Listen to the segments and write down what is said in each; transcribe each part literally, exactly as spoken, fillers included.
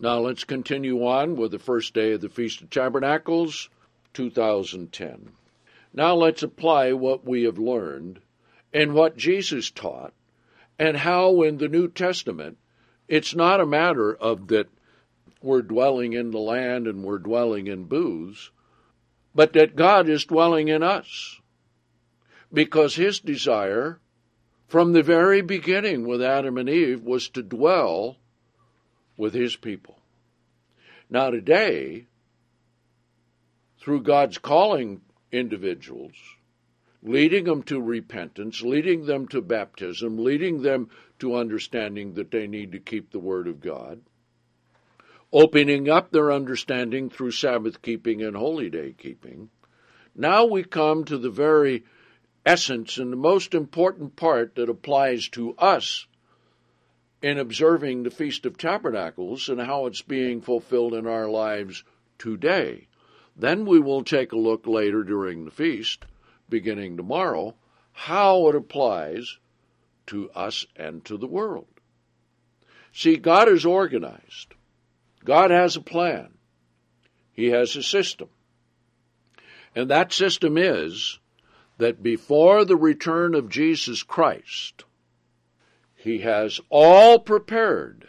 Now let's continue on with the first day of the Feast of Tabernacles, two thousand ten. Now let's apply what we have learned and what Jesus taught, and how in the New Testament it's not a matter of that we're dwelling in the land and we're dwelling in booths, but that God is dwelling in us. Because his desire from the very beginning with Adam and Eve was to dwell with his people. Now today, through God's calling individuals, leading them to repentance, leading them to baptism, leading them to understanding that they need to keep the Word of God, opening up their understanding through Sabbath keeping and holy day keeping, now we come to the very essence and the most important part that applies to us in observing the Feast of Tabernacles and how it's being fulfilled in our lives today. Then we will take a look later during the feast, beginning tomorrow, how it applies to us and to the world. See, God is organized. God has a plan. He has a system. And that system is that before the return of Jesus Christ, he has all prepared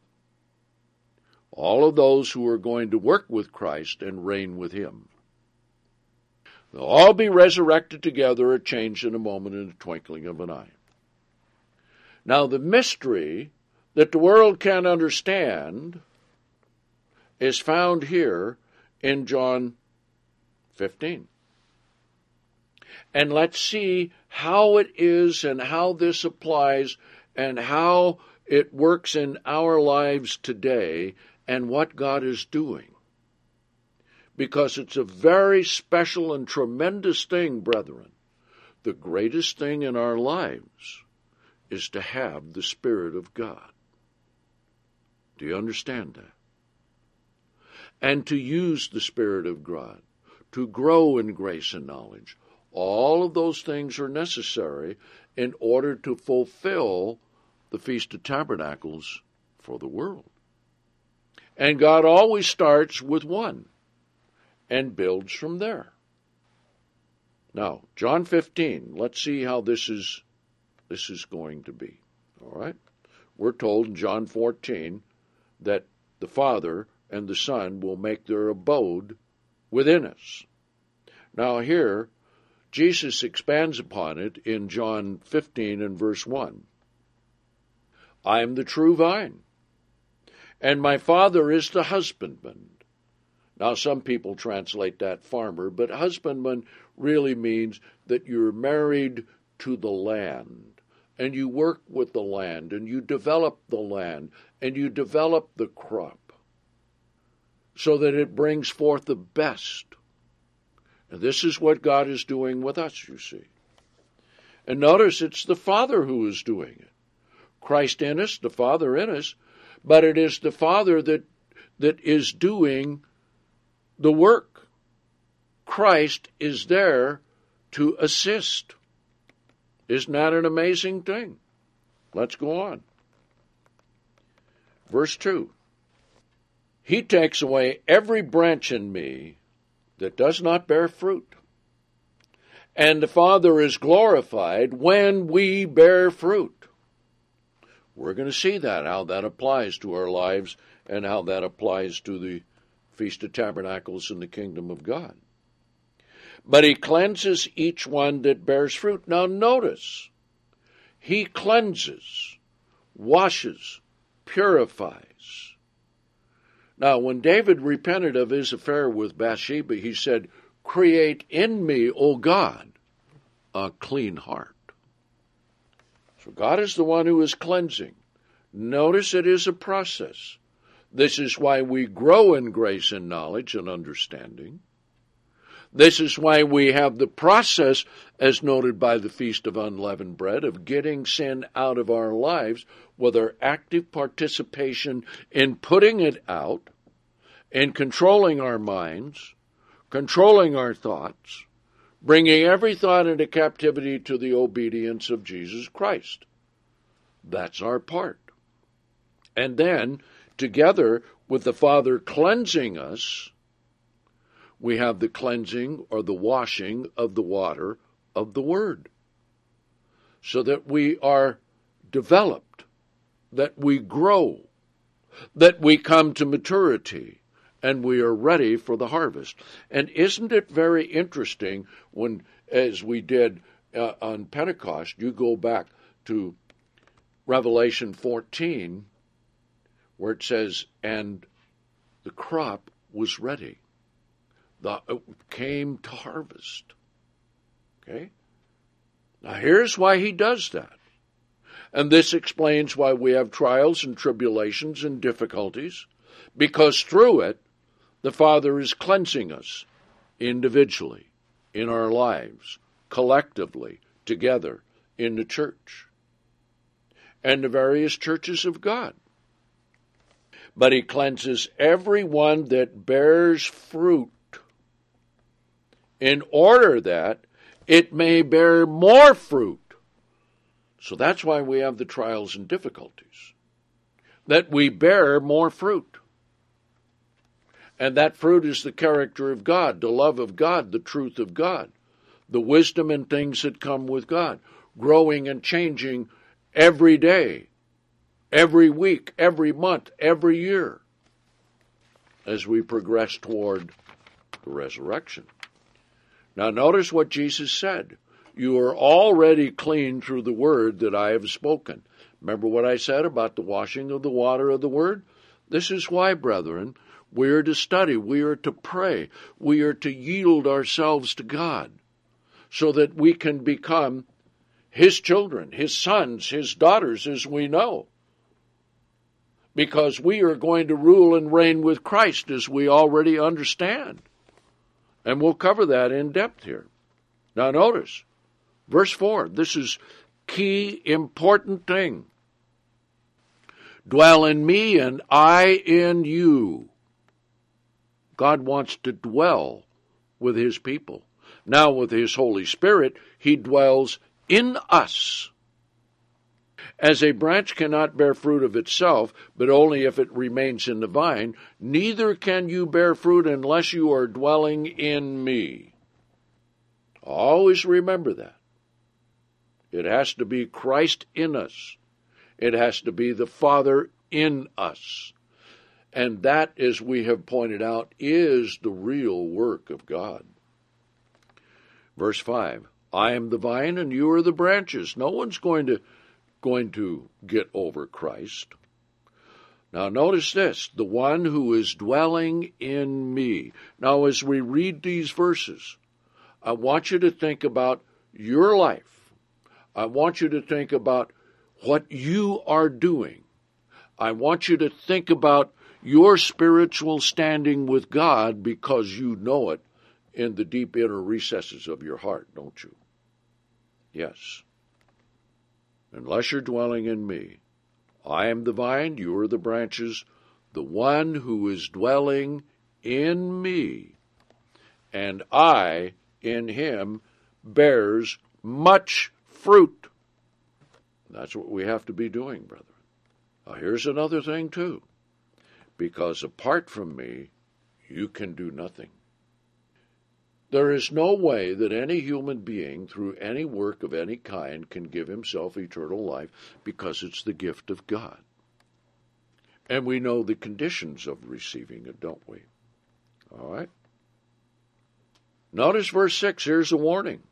all of those who are going to work with Christ and reign with him. They'll all be resurrected together, or changed in a moment, in the twinkling of an eye. Now, the mystery that the world can't understand is found here in John fifteen. And let's see how it is and how this applies and how it works in our lives today and what God is doing. Because it's a very special and tremendous thing, brethren. The greatest thing in our lives is to have the Spirit of God. Do you understand that? And to use the Spirit of God, to grow in grace and knowledge. All of those things are necessary in order to fulfill the Feast of Tabernacles for the world. And God always starts with one and builds from there. Now, John fifteen, let's see how this is this is going to be. All right? We're told in John fourteen that the Father and the Son will make their abode within us. Now here, Jesus expands upon it in John fifteen and verse one. I am the true vine, and my Father is the husbandman. Now some people translate that farmer, but husbandman really means that you're married to the land, and you work with the land, and you develop the land, and you develop the crop, so that it brings forth the best. And this is what God is doing with us, you see. And notice it's the Father who is doing it. Christ in us, the Father in us, but it is the Father that that is doing the work. Christ is there to assist. Isn't that an amazing thing? Let's go on. Verse two. He takes away every branch in me that does not bear fruit. And the Father is glorified when we bear fruit. We're going to see that, how that applies to our lives and how that applies to the Feast of Tabernacles in the kingdom of God. But he cleanses each one that bears fruit. Now notice, he cleanses, washes, purifies. Now when David repented of his affair with Bathsheba, he said, create in me, O God, a clean heart. So God is the one who is cleansing. Notice it is a process. This is why we grow in grace and knowledge and understanding. This is why we have the process, as noted by the Feast of Unleavened Bread, of getting sin out of our lives with our active participation in putting it out, in controlling our minds, controlling our thoughts, bringing every thought into captivity to the obedience of Jesus Christ. That's our part. And then together with the Father cleansing us, we have the cleansing or the washing of the water of the Word, so that we are developed, that we grow, that we come to maturity, and we are ready for the harvest. And isn't it very interesting when, as we did uh, on Pentecost, you go back to Revelation fourteen, where it says, and the crop was ready. The, it came to harvest. Okay? Now here's why he does that. And this explains why we have trials and tribulations and difficulties, because through it, the Father is cleansing us individually, in our lives, collectively, together, in the church, and the various churches of God. But he cleanses everyone that bears fruit, in order that it may bear more fruit. So that's why we have the trials and difficulties, that we bear more fruit. And that fruit is the character of God, the love of God, the truth of God, the wisdom and things that come with God, growing and changing every day, every week, every month, every year, as we progress toward the resurrection. Now notice what Jesus said. You are already clean through the word that I have spoken. Remember what I said about the washing of the water of the word? This is why, brethren, we are to study, we are to pray, we are to yield ourselves to God, so that we can become his children, his sons, his daughters, as we know. Because we are going to rule and reign with Christ, as we already understand. And we'll cover that in depth here. Now notice, verse four, this is key, important thing. Dwell in me and I in you. God wants to dwell with his people. Now with his Holy Spirit, he dwells in us. As a branch cannot bear fruit of itself, but only if it remains in the vine, neither can you bear fruit unless you are dwelling in me. Always remember that. It has to be Christ in us. It has to be the Father in us. And that, as we have pointed out, is the real work of God. Verse five, I am the vine and you are the branches. No one's going to going to get over Christ. Now notice this, the one who is dwelling in me. Now as we read these verses, I want you to think about your life. I want you to think about what you are doing. I want you to think about your spiritual standing with God, because you know it in the deep inner recesses of your heart, don't you? Yes. Unless you're dwelling in me. I am the vine, you are the branches. The one who is dwelling in me, and I in him, bears much fruit. That's what we have to be doing, brethren. Now here's another thing too. Because apart from me, you can do nothing. There is no way that any human being, through any work of any kind, can give himself eternal life, because it's the gift of God. And we know the conditions of receiving it, don't we? All right? Notice verse six, here's a warning.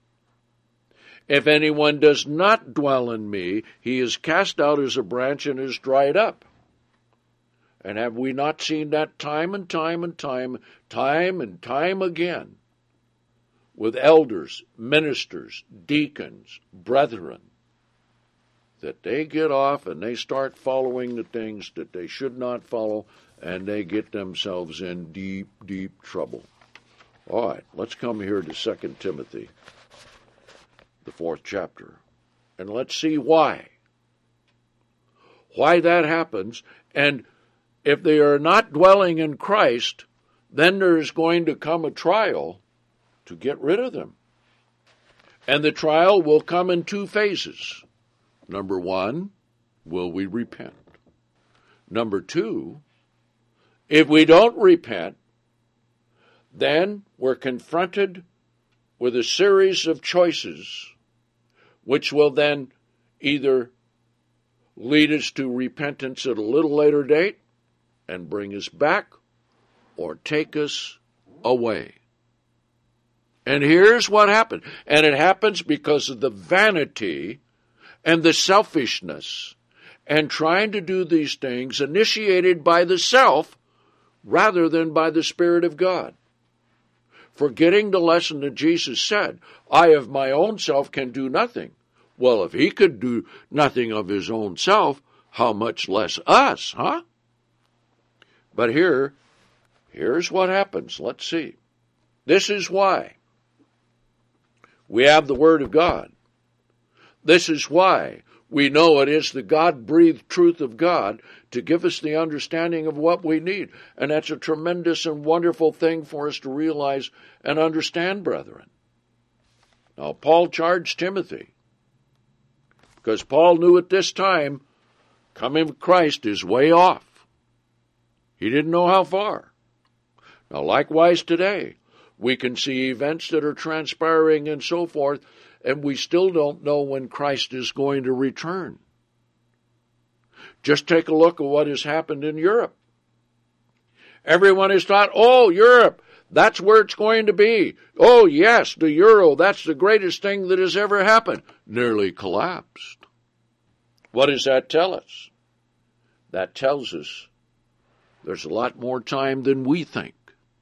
If anyone does not dwell in me, he is cast out as a branch and is dried up. And have we not seen that time and time and time, time and time again, with elders, ministers, deacons, brethren, that they get off and they start following the things that they should not follow, and they get themselves in deep, deep trouble. All right, let's come here to Second Timothy, the fourth chapter, and let's see why. Why that happens, and if they are not dwelling in Christ, then there's going to come a trial to get rid of them. And the trial will come in two phases. Number one, will we repent? Number two, If we don't repent, then we're confronted with a series of choices which will then either lead us to repentance at a little later date and bring us back, or take us away. And here's what happened. And it happens because of the vanity and the selfishness and trying to do these things initiated by the self rather than by the Spirit of God. Forgetting the lesson that Jesus said, I of my own self can do nothing. Well, if he could do nothing of his own self, how much less us, huh? But here, here's what happens. Let's see. This is why we have the Word of God. This is why we know it is the God-breathed truth of God to give us the understanding of what we need. And that's a tremendous and wonderful thing for us to realize and understand, brethren. Now, Paul charged Timothy, because Paul knew at this time, coming with Christ is way off. He didn't know how far. Now, likewise today, we can see events that are transpiring and so forth, and we still don't know when Christ is going to return. Just take a look at what has happened in Europe. Everyone has thought, oh, Europe, that's where it's going to be. Oh, yes, the euro, that's the greatest thing that has ever happened. Nearly collapsed. What does that tell us? That tells us there's a lot more time than we think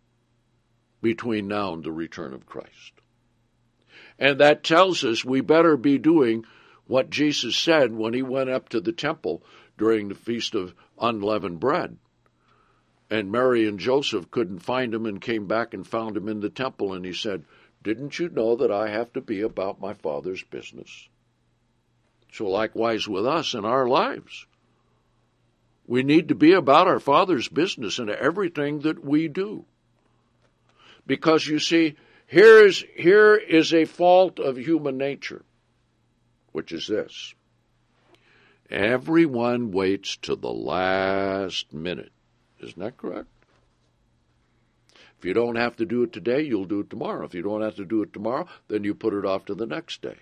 between now and the return of Christ. And that tells us we better be doing what Jesus said when he went up to the temple during the Feast of Unleavened Bread. And Mary and Joseph couldn't find him and came back and found him in the temple. And he said, didn't you know that I have to be about my Father's business? So likewise with us in our lives. We need to be about our Father's business in everything that we do. Because you see, here is, here is a fault of human nature, which is this. Everyone waits to the last minute. Isn't that correct? If you don't have to do it today, you'll do it tomorrow. If you don't have to do it tomorrow, then you put it off to the next day.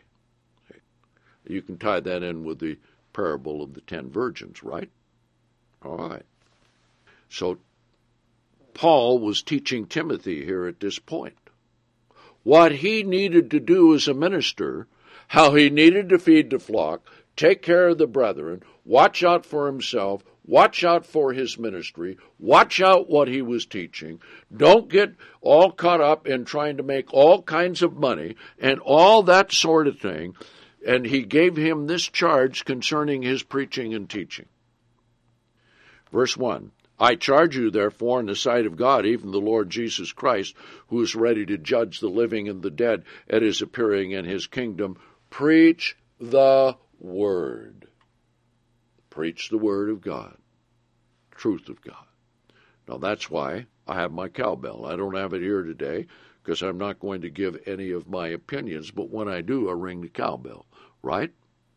You can tie that in with the parable of the ten virgins, right? All right. So Paul was teaching Timothy here at this point what he needed to do as a minister, how he needed to feed the flock, take care of the brethren, watch out for himself, watch out for his ministry, watch out what he was teaching. Don't get all caught up in trying to make all kinds of money and all that sort of thing. And he gave him this charge concerning his preaching and teaching. Verse one, I charge you, therefore, in the sight of God, even the Lord Jesus Christ, who is ready to judge the living and the dead at his appearing in his kingdom, preach the word. Preach the word of God, truth of God. Now that's why I have my cowbell. I don't have it here today because I'm not going to give any of my opinions, but when I do, I ring the cowbell, right?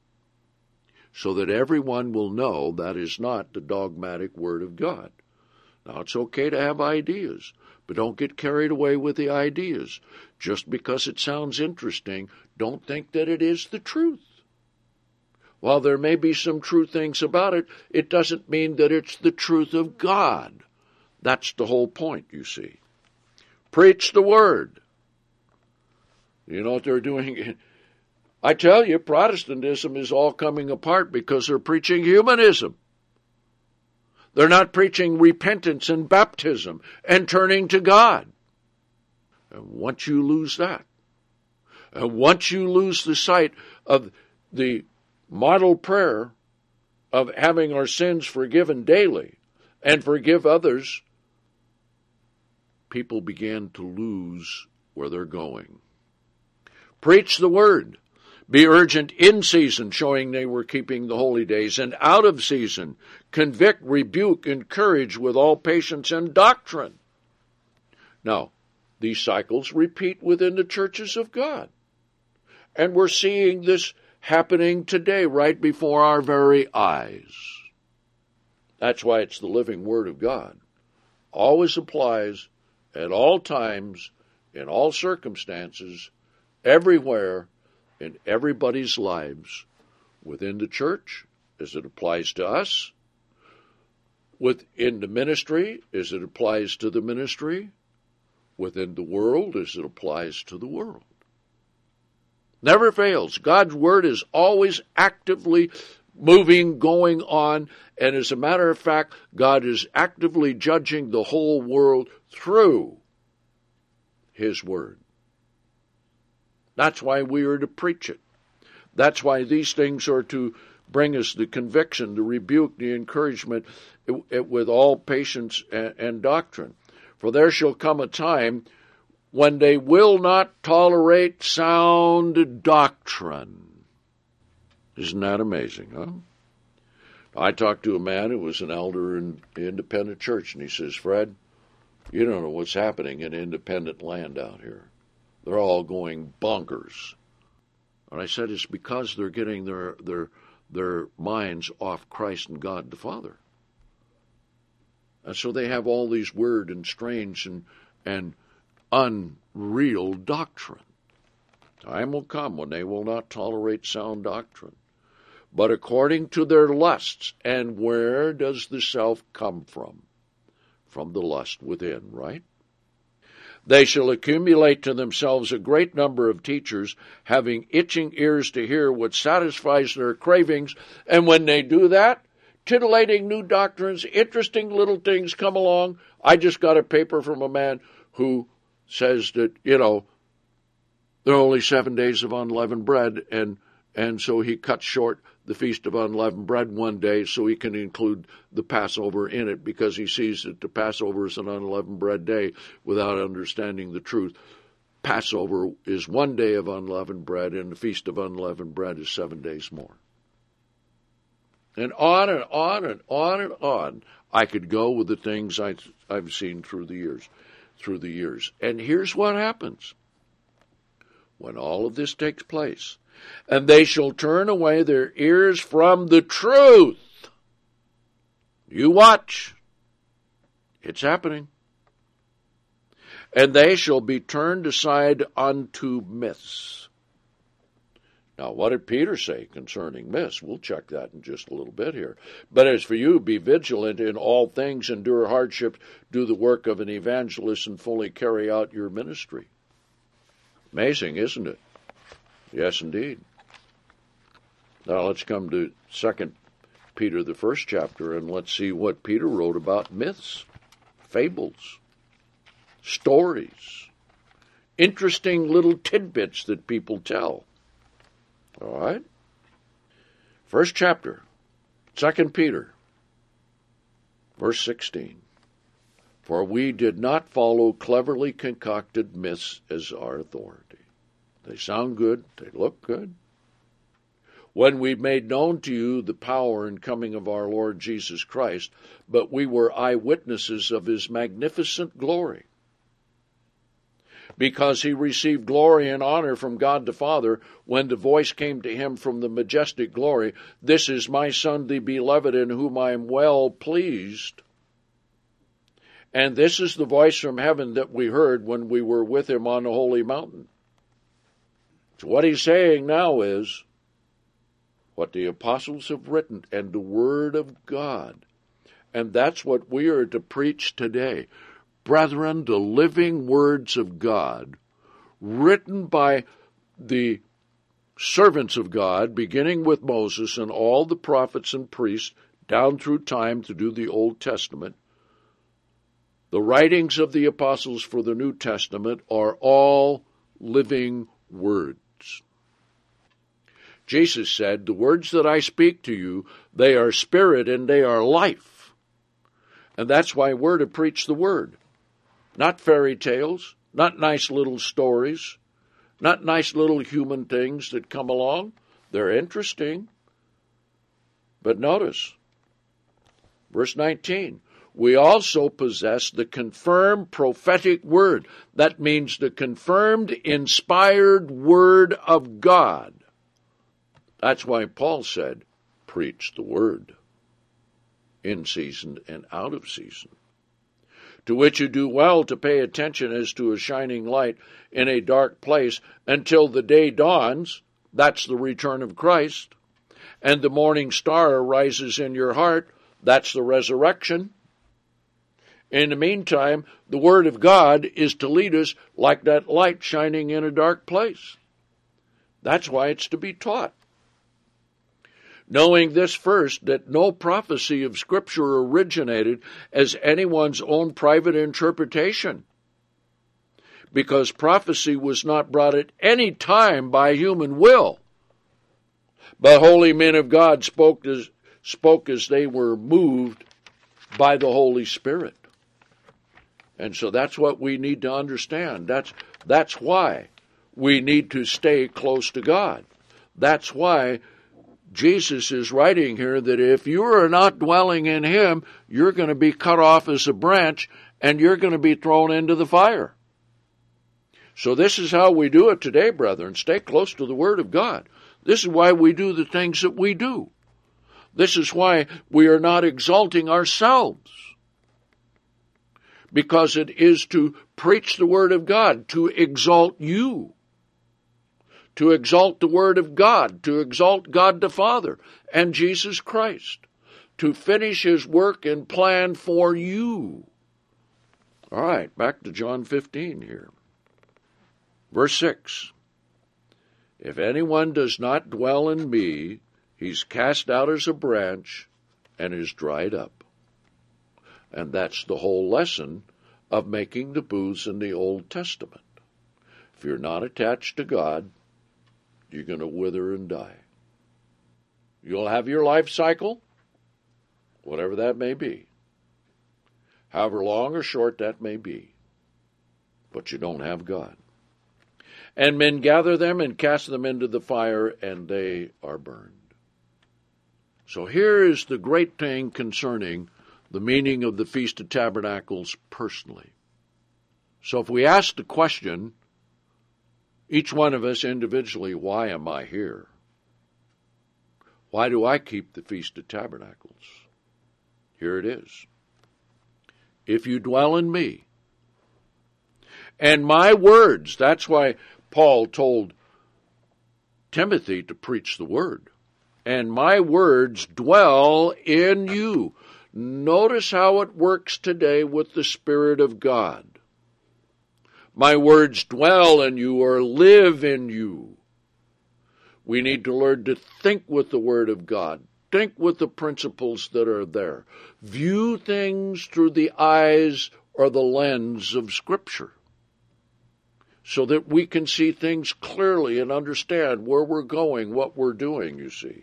So that everyone will know that is not the dogmatic word of God. Now, it's okay to have ideas, but don't get carried away with the ideas. Just because it sounds interesting, don't think that it is the truth. While there may be some true things about it, it doesn't mean that it's the truth of God. That's the whole point, you see. Preach the word. You know what they're doing? I tell you, Protestantism is all coming apart because they're preaching humanism. They're not preaching repentance and baptism and turning to God. And once you lose that, and once you lose the sight of the model prayer of having our sins forgiven daily and forgive others, people began to lose where they're going. Preach the word. Be urgent in season, showing they were keeping the holy days, and out of season, convict, rebuke, encourage with all patience and doctrine. Now, these cycles repeat within the churches of God. And we're seeing this happening today right before our very eyes. That's why it's the living Word of God. always applies at all times, in all circumstances, everywhere, in everybody's lives, within the church, as it applies to us, within the ministry, as it applies to the ministry, within the world, as it applies to the world. Never fails. God's Word is always actively moving, going on, and as a matter of fact, God is actively judging the whole world through His Word. That's why we are to preach it. That's why these things are to bring us the conviction, the rebuke, the encouragement with all patience and doctrine. For there shall come a time when they will not tolerate sound doctrine. Isn't that amazing, huh? I talked to a man who was an elder in the independent church, and he says, Fred, you don't know what's happening in independent land out here. They're all going bonkers. And I said, it's because they're getting their their their minds off Christ and God the Father. And so they have all these weird and strange and, and unreal doctrine. Time will come when they will not tolerate sound doctrine, but according to their lusts. And where does the self come from? From the lust within, right? They shall accumulate to themselves a great number of teachers, having itching ears to hear what satisfies their cravings. And when they do that, titillating new doctrines, interesting little things come along. I just got a paper from a man who says that, you know, there are only seven days of unleavened bread, and and so he cuts short the Feast of Unleavened Bread one day so he can include the Passover in it, because he sees that the Passover is an unleavened bread day without understanding the truth. Passover is one day of unleavened bread, and the Feast of Unleavened Bread is seven days more. And on and on and on and on I could go with the things I, I've seen through the years, through the years. And here's what happens when all of this takes place. And they shall turn away their ears from the truth. You watch. It's happening. And they shall be turned aside unto myths. Now, what did Peter say concerning myths? We'll check that in just a little bit here. But as for you, be vigilant in all things, endure hardships, do the work of an evangelist, and fully carry out your ministry. Amazing, isn't it? Yes, indeed. Now let's come to Second Peter, the first chapter, and let's see what Peter wrote about myths, fables, stories, interesting little tidbits that people tell. All right? First chapter, Second Peter, verse sixteen. For we did not follow cleverly concocted myths as our authority. They sound good. They look good. When we made known to you the power and coming of our Lord Jesus Christ, but we were eyewitnesses of his magnificent glory. Because he received glory and honor from God the Father when the voice came to him from the majestic glory, This is my Son, the beloved, in whom I am well pleased. And this is the voice from heaven that we heard when we were with him on the holy mountain. So what he's saying now is what the apostles have written and the Word of God. And that's what we are to preach today. Brethren, the living words of God, written by the servants of God, beginning with Moses and all the prophets and priests, down through time to do the Old Testament. The writings of the apostles for the New Testament are all living words. Jesus said, the words that I speak to you, they are spirit and they are life. And that's why we're to preach the word. Not fairy tales, not nice little stories, not nice little human things that come along. They're interesting. But notice, verse nineteen, we also possess the confirmed prophetic word. That means the confirmed, inspired word of God. That's why Paul said, preach the word, in season and out of season. to which you do well to pay attention as to a shining light in a dark place until the day dawns, that's the return of Christ, and the morning star arises in your heart, that's the resurrection. In the meantime, the Word of God is to lead us like that light shining in a dark place. That's why it's to be taught. Knowing this first, that no prophecy of Scripture originated as anyone's own private interpretation, because prophecy was not brought at any time by human will, but holy men of God spoke as, spoke as they were moved by the Holy Spirit. And so that's what we need to understand. That's, that's why we need to stay close to God. That's why Jesus is writing here that if you are not dwelling in Him, you're going to be cut off as a branch and you're going to be thrown into the fire. So this is how we do it today, brethren. Stay close to the Word of God. This is why we do the things that we do. This is why we are not exalting ourselves, because it is to preach the Word of God, to exalt you, to exalt the Word of God, to exalt God the Father and Jesus Christ, to finish His work and plan for you. All right, back to John fifteen here. Verse six. If anyone does not dwell in me, he's cast out as a branch and is dried up. And that's the whole lesson of making the booths in the Old Testament. If you're not attached to God, you're going to wither and die. You'll have your life cycle, whatever that may be, however long or short that may be, but you don't have God. And men gather them and cast them into the fire, and they are burned. So here is the great thing concerning the meaning of the Feast of Tabernacles personally. So if we ask the question, each one of us individually, why am I here? Why do I keep the Feast of Tabernacles? Here it is. If you dwell in me, and my words, that's why Paul told Timothy to preach the word, and my words dwell in you. Notice how it works today with the Spirit of God. My words dwell in you or live in you. We need to learn to think with the Word of God. Think with the principles that are there. View things through the eyes or the lens of Scripture, so that we can see things clearly and understand where we're going, what we're doing, you see.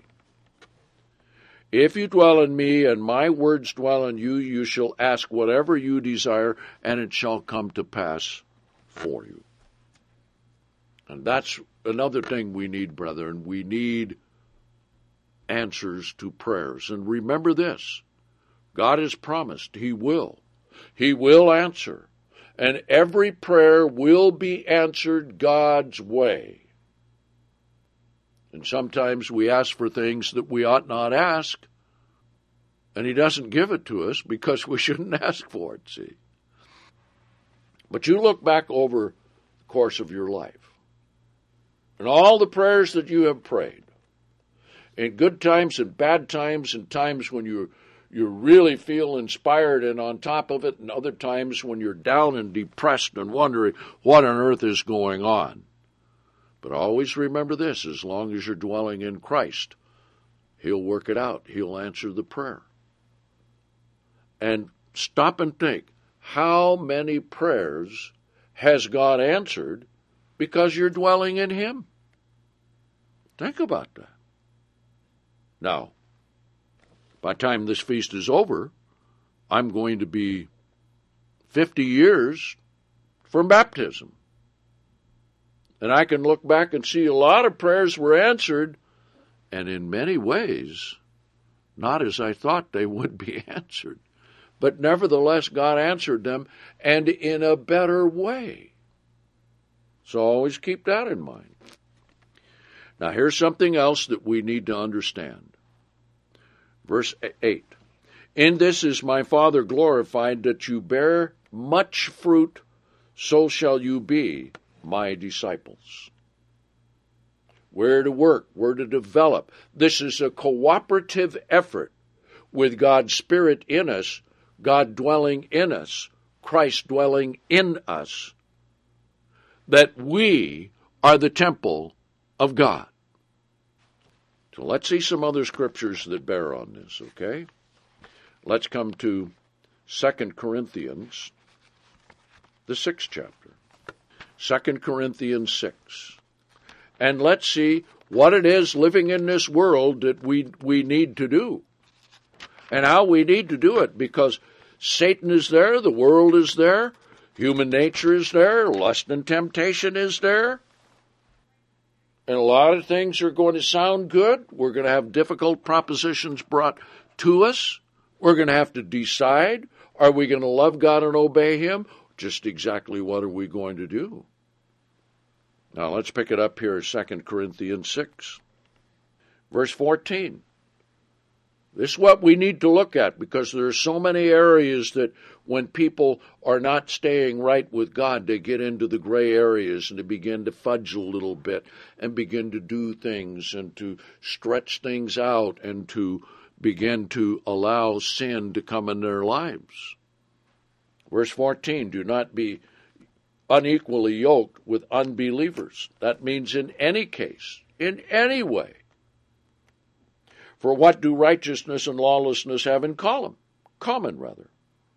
If you dwell in me and my words dwell in you, you shall ask whatever you desire, and it shall come to pass for you. And that's another thing we need, brethren. We need answers to prayers. And remember this, God has promised He will. He will answer. And every prayer will be answered God's way. And sometimes we ask for things that we ought not ask, and He doesn't give it to us because we shouldn't ask for it, see. But you look back over the course of your life, and all the prayers that you have prayed, in good times and bad times, and times when you you really feel inspired and on top of it, and other times when you're down and depressed and wondering what on earth is going on. But always remember this, as long as you're dwelling in Christ, He'll work it out. He'll answer the prayer. And stop and think, how many prayers has God answered because you're dwelling in Him? Think about that. Now, by the time this feast is over, I'm going to be fifty years from baptism. And I can look back and see a lot of prayers were answered, and in many ways, not as I thought they would be answered. But nevertheless, God answered them, and in a better way. So always keep that in mind. Now here's something else that we need to understand. Verse eight. In this is my Father glorified, that you bear much fruit, so shall you be my disciples. We're to work, we're to develop. This is a cooperative effort with God's Spirit in us, God dwelling in us, Christ dwelling in us, that we are the temple of God. So let's see some other scriptures that bear on this, okay? Let's come to Second Corinthians, the sixth chapter. Second Corinthians six. And let's see what it is living in this world that we, we need to do. And how we need to do it, because Satan is there, the world is there, human nature is there, lust and temptation is there. And a lot of things are going to sound good. We're going to have difficult propositions brought to us. We're going to have to decide, are we going to love God and obey Him? Just exactly what are we going to do? Now let's pick it up here, Second Corinthians six, verse fourteen. This is what we need to look at, because there are so many areas that when people are not staying right with God, they get into the gray areas and they begin to fudge a little bit and begin to do things and to stretch things out and to begin to allow sin to come in their lives. Verse fourteen, do not be unequally yoked with unbelievers. That means in any case, in any way. For what do righteousness and lawlessness have in common? Common, rather.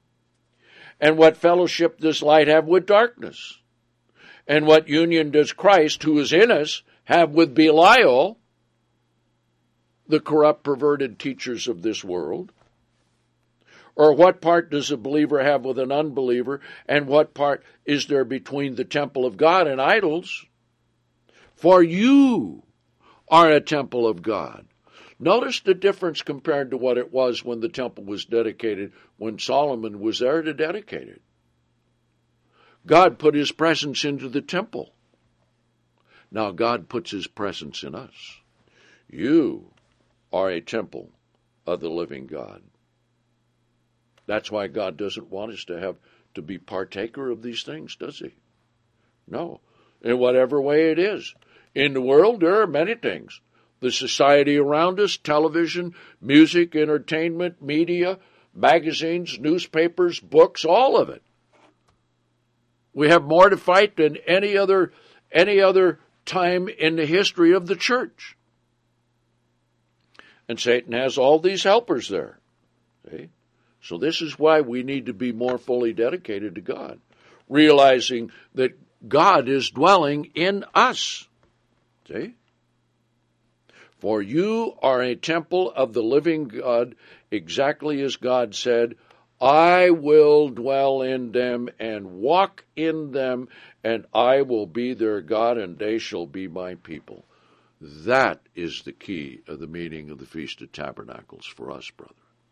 And what fellowship does light have with darkness? And what union does Christ, who is in us, have with Belial, the corrupt, perverted teachers of this world? Or what part does a believer have with an unbeliever? And what part is there between the temple of God and idols? For you are a temple of God. Notice the difference compared to what it was when the temple was dedicated, when Solomon was there to dedicate it. God put His presence into the temple. Now God puts His presence in us. You are a temple of the living God. That's why God doesn't want us to have to be partaker of these things, does He? No. In whatever way it is. In the world, there are many things. The society around us, television, music, entertainment, media, magazines, newspapers, books, all of it. We have more to fight than any other, any other time in the history of the church. And Satan has all these helpers there. See? So this is why we need to be more fully dedicated to God, realizing that God is dwelling in us. See? For you are a temple of the living God, exactly as God said, I will dwell in them and walk in them, and I will be their God, and they shall be my people. That is the key of the meaning of the Feast of Tabernacles for us, brother.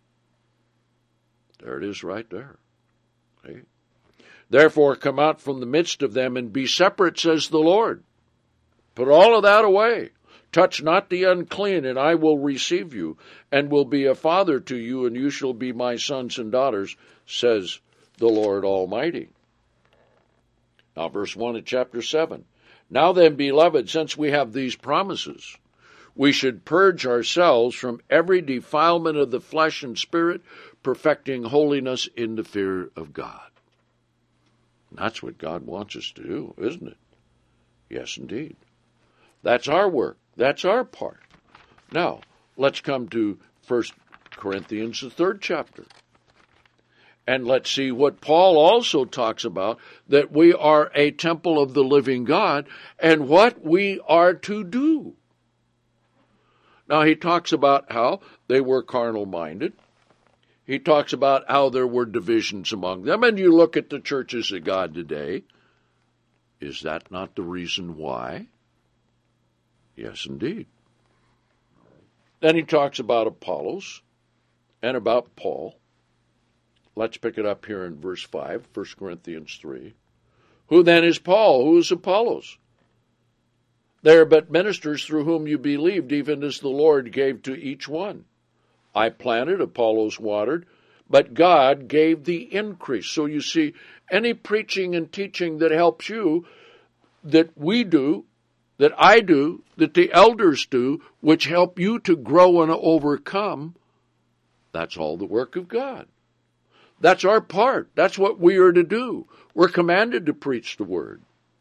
There it is right there. See? Therefore come out from the midst of them and be separate, says the Lord. Put all of that away. Touch not the unclean, and I will receive you, and will be a father to you, and you shall be my sons and daughters, says the Lord Almighty. Now, verse one of chapter seven. Now then, beloved, since we have these promises, we should purge ourselves from every defilement of the flesh and spirit, perfecting holiness in the fear of God. And that's what God wants us to do, isn't it? Yes, indeed. That's our work. That's our part. Now, let's come to First Corinthians, the third chapter. And let's see what Paul also talks about, that we are a temple of the living God, and what we are to do. Now, he talks about how they were carnal-minded. He talks about how there were divisions among them. And you look at the churches of God today. Is that not the reason why? Yes, indeed. Then he talks about Apollos and about Paul. Let's pick it up here in verse five, First Corinthians three. Who then is Paul? Who is Apollos? They are but ministers through whom you believed, even as the Lord gave to each one. I planted, Apollos watered, but God gave the increase. So you see, any preaching and teaching that helps you, that we do, that I do, that the elders do, which help you to grow and overcome, that's all the work of God. That's our part. That's what we are to do. We're commanded to preach the word.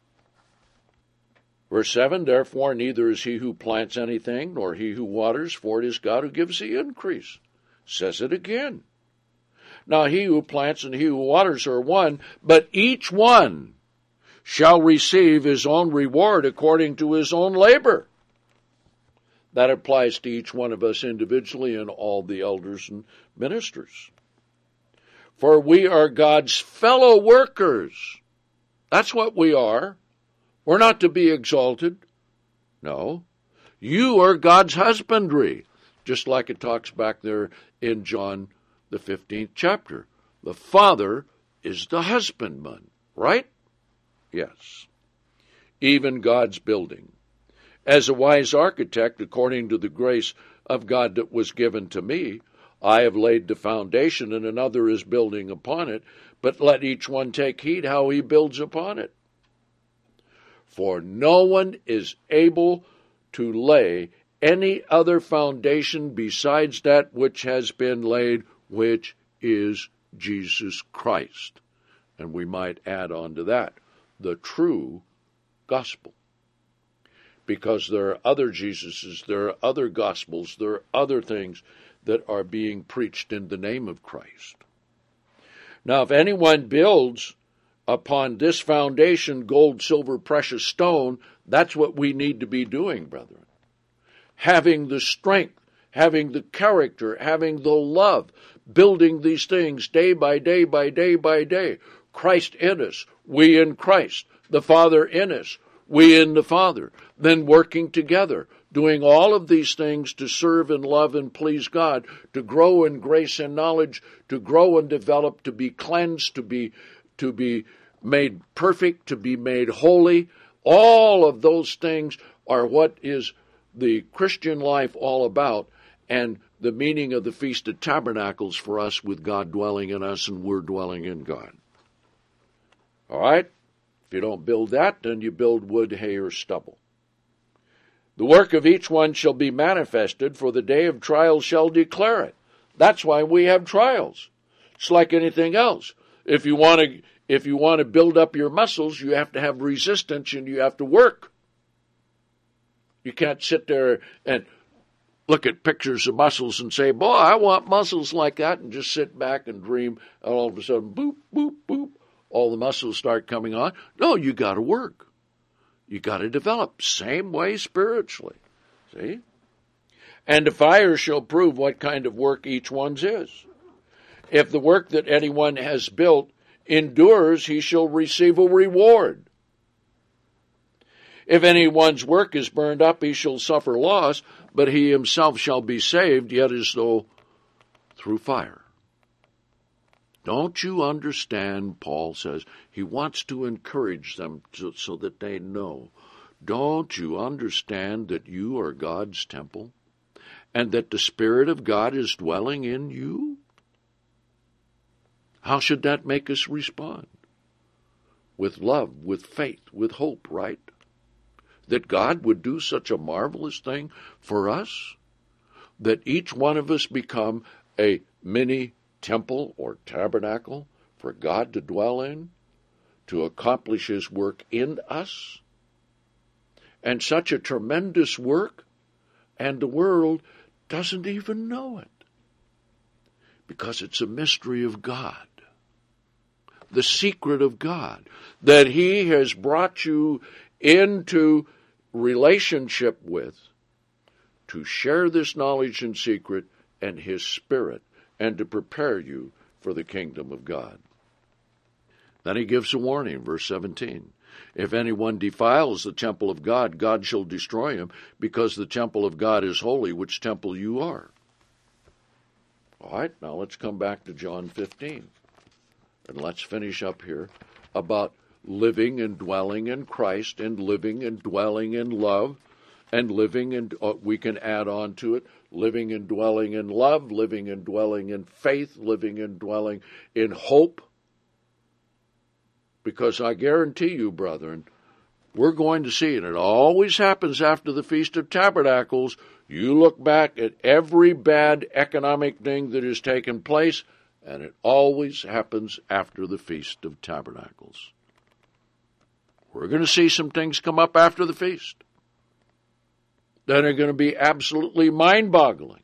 Verse seven, therefore neither is he who plants anything, nor he who waters, for it is God who gives the increase. Says it again. Now he who plants and he who waters are one, but each one shall receive his own reward according to his own labor. That applies to each one of us individually and all the elders and ministers. For we are God's fellow workers. That's what we are. We're not to be exalted. No. You are God's husbandry. Just like it talks back there in John, the fifteenth chapter. The Father is the husbandman, right? Yes. Even God's building. As a wise architect, according to the grace of God that was given to me, I have laid the foundation, and another is building upon it, but let each one take heed how he builds upon it. For no one is able to lay any other foundation besides that which has been laid, which is Jesus Christ. And we might add on to that, the true gospel. Because there are other Jesuses, there are other gospels, there are other things that are being preached in the name of Christ. Now, if anyone builds upon this foundation, gold, silver, precious stone, that's what we need to be doing, brethren. Having the strength, having the character, having the love, building these things day by day by day by day. Christ in us, we in Christ, the Father in us, we in the Father, then working together, doing all of these things to serve and love and please God, to grow in grace and knowledge, to grow and develop, to be cleansed, to be to be made perfect, to be made holy. All of those things are what is the Christian life all about, and the meaning of the Feast of Tabernacles for us, with God dwelling in us and we're dwelling in God. All right? If you don't build that, then you build wood, hay, or stubble. The work of each one shall be manifested, for the day of trial shall declare it. That's why we have trials. It's like anything else. If you want to, if you want to build up your muscles, you have to have resistance and you have to work. You can't sit there and look at pictures of muscles and say, boy, I want muscles like that, and just sit back and dream, and all of a sudden, boop, boop, boop, all the muscles start coming on. No, you got to work. You got to develop. Same way spiritually. See? And the fire shall prove what kind of work each one's is. If the work that anyone has built endures, he shall receive a reward. If anyone's work is burned up, he shall suffer loss, but he himself shall be saved, yet as though through fire. Don't you understand, Paul says, he wants to encourage them to, so that they know. Don't you understand that you are God's temple, and that the Spirit of God is dwelling in you? How should that make us respond? With love, with faith, with hope, right? That God would do such a marvelous thing for us, that each one of us become a mini temple or tabernacle for God to dwell in, to accomplish his work in us. And such a tremendous work, and the world doesn't even know it, because it's a mystery of God, the secret of God, that he has brought you into relationship with, to share this knowledge and secret and his Spirit, and to prepare you for the kingdom of God. Then he gives a warning, verse seventeen. If anyone defiles the temple of God, God shall destroy him, because the temple of God is holy, which temple you are. All right, now let's come back to John fifteen. And let's finish up here about living and dwelling in Christ, and living and dwelling in love, and living, and uh, we can add on to it, living and dwelling in love, living and dwelling in faith, living and dwelling in hope. Because I guarantee you, brethren, we're going to see, and it always happens after the Feast of Tabernacles, you look back at every bad economic thing that has taken place, and it always happens after the Feast of Tabernacles. We're going to see some things come up after the feast that are going to be absolutely mind-boggling.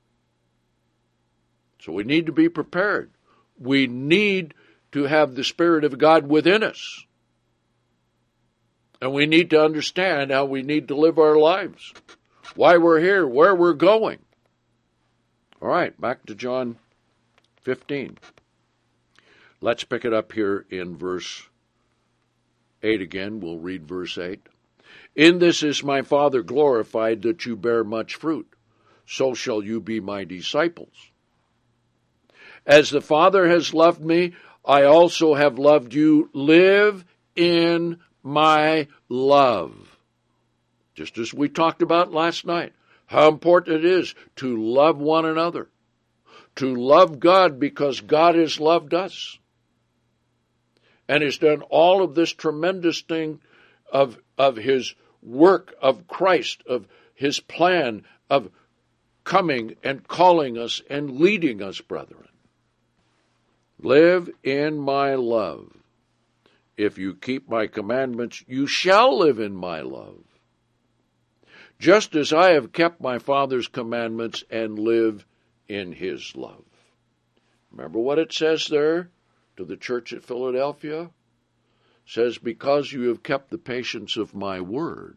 So we need to be prepared. We need to have the Spirit of God within us. And we need to understand how we need to live our lives, why we're here, where we're going. All right, back to John fifteen. Let's pick it up here in verse eight again. We'll read verse eight. In this is my Father glorified, that you bear much fruit. So shall you be my disciples. As the Father has loved me, I also have loved you. Live in my love. Just as we talked about last night, how important it is to love one another, to love God because God has loved us and has done all of this tremendous thing of, of his work of Christ, of his plan of coming and calling us and leading us, brethren. Live in my love. If you keep my commandments, you shall live in my love. Just as I have kept my Father's commandments and live in his love. Remember what it says there to the church at Philadelphia? It says, because you have kept the patience of my word,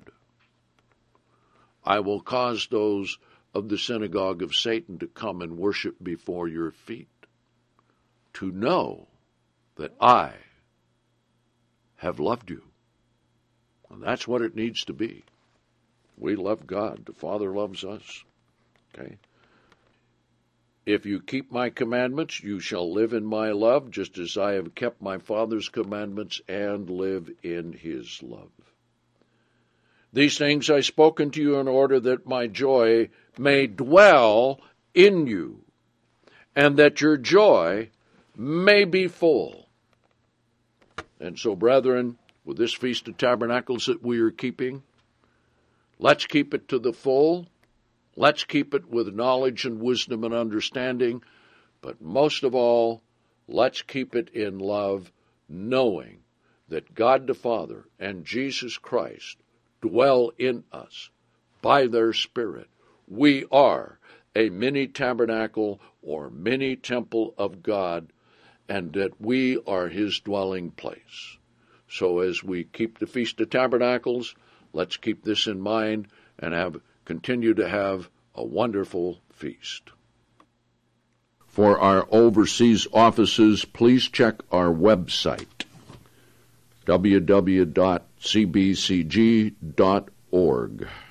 I will cause those of the synagogue of Satan to come and worship before your feet, to know that I have loved you. And that's what it needs to be. We love God. The Father loves us. Okay? If you keep my commandments, you shall live in my love, just as I have kept my Father's commandments and live in his love. These things I spoke unto you in order that my joy may dwell in you, and that your joy may be full. And so, brethren, with this Feast of Tabernacles that we are keeping, let's keep it to the full. Let's keep it with knowledge and wisdom and understanding. But most of all, let's keep it in love, knowing that God the Father and Jesus Christ dwell in us by their Spirit. We are a mini tabernacle or mini temple of God, and that we are his dwelling place. So as we keep the Feast of Tabernacles, let's keep this in mind and have continue to have a wonderful feast. For our overseas offices, please check our website, w w w dot c b c g dot org.